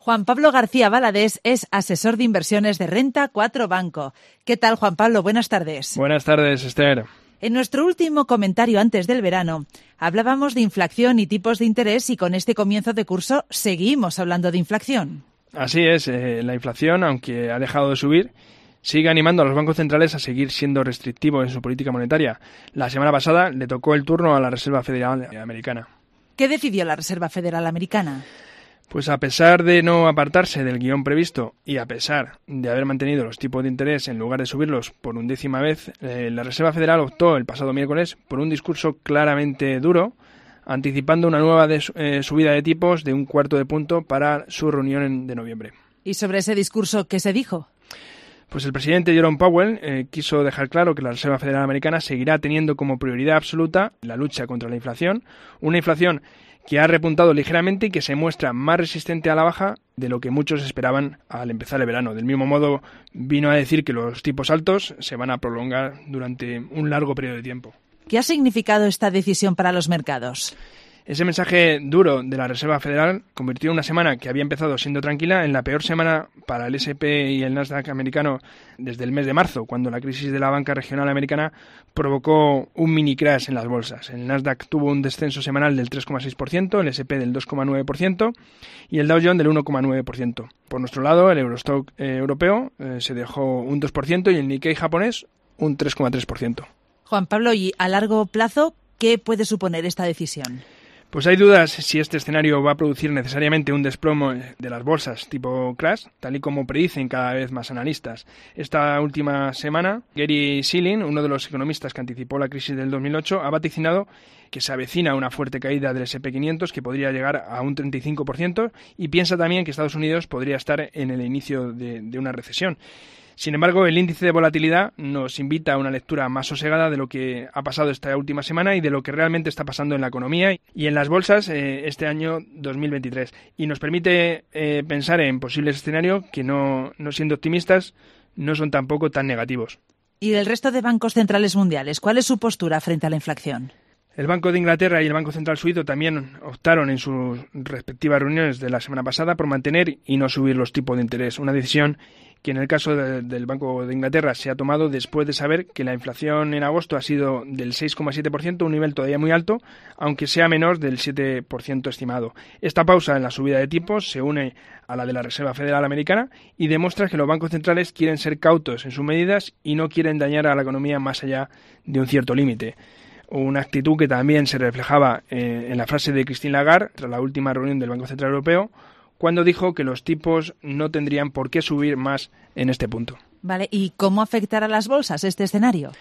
Juan Pablo García Valadés es asesor de inversiones de Renta 4 Banco. ¿Qué tal, Juan Pablo? Buenas tardes. Buenas tardes, Esther. En nuestro último comentario antes del verano, hablábamos de inflación y tipos de interés y con este comienzo de curso seguimos hablando de inflación. Así es, la inflación, aunque ha dejado de subir, sigue animando a los bancos centrales a seguir siendo restrictivos en su política monetaria. La semana pasada le tocó el turno a la Reserva Federal Americana. ¿Qué decidió la Reserva Federal Americana? Pues a pesar de no apartarse del guión previsto y a pesar de haber mantenido los tipos de interés en lugar de subirlos por 1/10 vez, la Reserva Federal optó el pasado miércoles por un discurso claramente duro, anticipando una nueva subida de tipos de 1/4 punto para su reunión de noviembre. ¿Y sobre ese discurso qué se dijo? Pues el presidente Jerome Powell quiso dejar claro que la Reserva Federal Americana seguirá teniendo como prioridad absoluta la lucha contra la inflación, una inflación que ha repuntado ligeramente y que se muestra más resistente a la baja de lo que muchos esperaban al empezar el verano. Del mismo modo, vino a decir que los tipos altos se van a prolongar durante un largo periodo de tiempo. ¿Qué ha significado esta decisión para los mercados? Ese mensaje duro de la Reserva Federal convirtió una semana que había empezado siendo tranquila en la peor semana para el S&P y el Nasdaq americano desde el mes de marzo, cuando la crisis de la banca regional americana provocó un mini crash en las bolsas. El Nasdaq tuvo un descenso semanal del 3,6%, el S&P del 2,9% y el Dow Jones del 1,9%. Por nuestro lado, el Eurostock europeo se dejó un 2% y el Nikkei japonés un 3,3%. Juan Pablo, ¿y a largo plazo qué puede suponer esta decisión? Pues hay dudas si este escenario va a producir necesariamente un desplome de las bolsas tipo crash, tal y como predicen cada vez más analistas. Esta última semana, Gary Shilling, uno de los economistas que anticipó la crisis del 2008, ha vaticinado que se avecina una fuerte caída del S&P 500 que podría llegar a un 35% y piensa también que Estados Unidos podría estar en el inicio de una recesión. Sin embargo, el índice de volatilidad nos invita a una lectura más sosegada de lo que ha pasado esta última semana y de lo que realmente está pasando en la economía y en las bolsas este año 2023. Y nos permite pensar en posibles escenarios que, no siendo optimistas, no son tampoco tan negativos. ¿Y el resto de bancos centrales mundiales? ¿Cuál es su postura frente a la inflación? El Banco de Inglaterra y el Banco Central Suizo también optaron en sus respectivas reuniones de la semana pasada por mantener y no subir los tipos de interés, una decisión que en el caso del Banco de Inglaterra se ha tomado después de saber que la inflación en agosto ha sido del 6,7%, un nivel todavía muy alto, aunque sea menor del 7% estimado. Esta pausa en la subida de tipos se une a la de la Reserva Federal Americana y demuestra que los bancos centrales quieren ser cautos en sus medidas y no quieren dañar a la economía más allá de un cierto límite. Una actitud que también se reflejaba en la frase de Christine Lagarde tras la última reunión del Banco Central Europeo, cuando dijo que los tipos no tendrían por qué subir más en este punto. Vale, ¿y cómo afectará a las bolsas este escenario?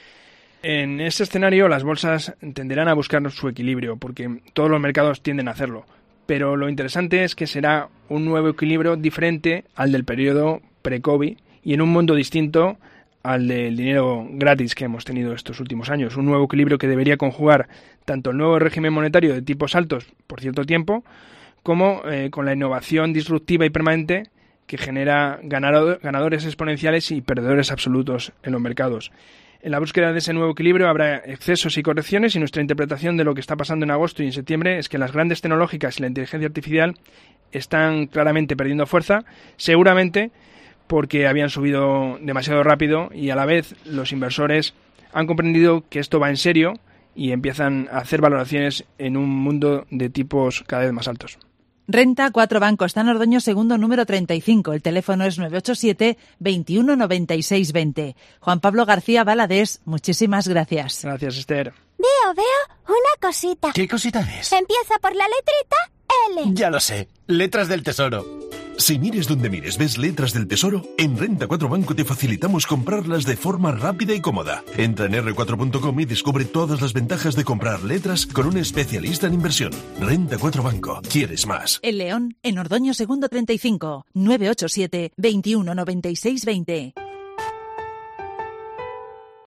En este escenario las bolsas tenderán a buscar su equilibrio, porque todos los mercados tienden a hacerlo. Pero lo interesante es que será un nuevo equilibrio diferente al del periodo pre-COVID y en un mundo distinto al del dinero gratis que hemos tenido estos últimos años. Un nuevo equilibrio que debería conjugar tanto el nuevo régimen monetario de tipos altos por cierto tiempo, como con la innovación disruptiva y permanente que genera ganadores exponenciales y perdedores absolutos en los mercados. En la búsqueda de ese nuevo equilibrio habrá excesos y correcciones y nuestra interpretación de lo que está pasando en agosto y en septiembre es que las grandes tecnológicas y la inteligencia artificial están claramente perdiendo fuerza, seguramente porque habían subido demasiado rápido y a la vez los inversores han comprendido que esto va en serio y empiezan a hacer valoraciones en un mundo de tipos cada vez más altos. Renta 4 Banco está en Ordoño segundo número 35. El teléfono es 987 21 96 20. Juan Pablo García Valadés, muchísimas gracias. Gracias, Esther. Veo una cosita. ¿Qué cosita es? Empieza por la letrita L. Ya lo sé, letras del tesoro. Si mires donde mires ves letras del tesoro, en Renta 4 Banco te facilitamos comprarlas de forma rápida y cómoda. Entra en r4.com y descubre todas las ventajas de comprar letras con un especialista en inversión. Renta 4 Banco, ¿quieres más? El León, en Ordoño segundo 35, 987 21 96 20.